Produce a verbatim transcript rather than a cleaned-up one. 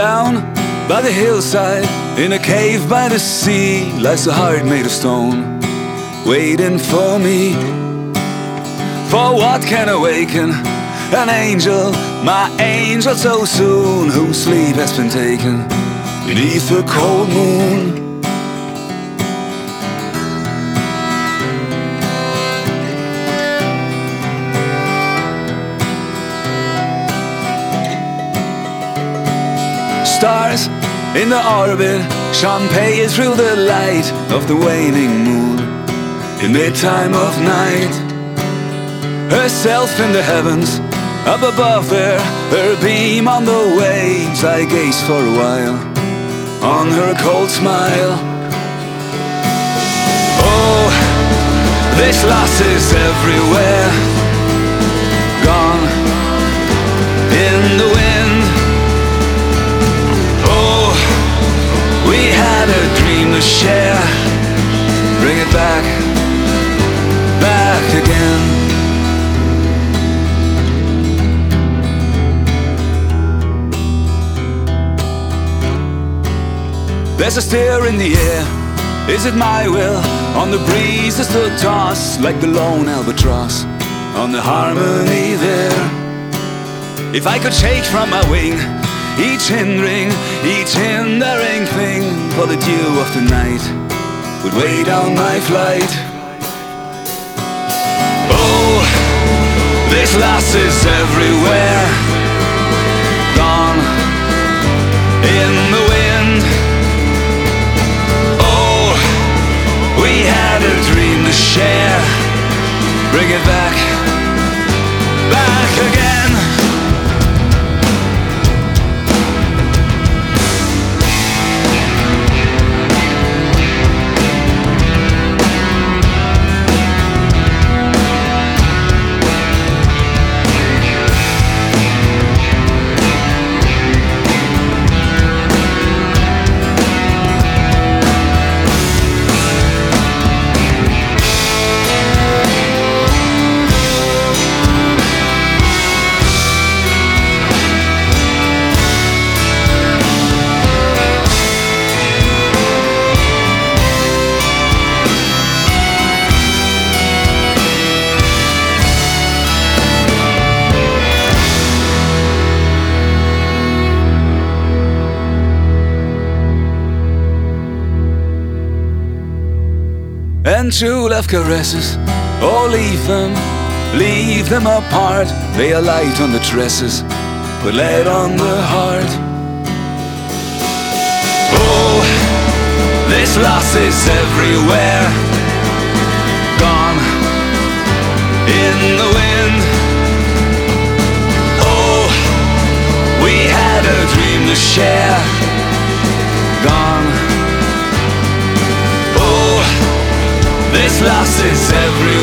Down by the hillside, in a cave by the sea, lies a heart made of stone, waiting for me. For what can awaken an angel, my angel so soon, whose sleep has been taken beneath the cold moon? Stars in the orbit shone pale through the light of the waning moon in mid-time of night. Herself in the heavens, up above there, her beam on the waves. I gazed for a while on her cold smile. Oh, this loss is everywhere, gone in the wind. Oh, we had a dream to share, bring it back, back again. There's a stir in the air, is it my will? On the breeze that stood toss like the lone albatross on the harmony there. If I could shake from my wing each hindering, each hindering thing, for the dew of the night would weigh down my flight. Oh, this loss is everywhere, gone in the wind. We had a dream to share, bring it back, back again. And true love caresses, oh leave them, leave them apart. They are light on the tresses, but lead on the heart. Oh, this loss is everywhere, gone in the wind. Oh, we had a dream to share, gone. This loss is everywhere.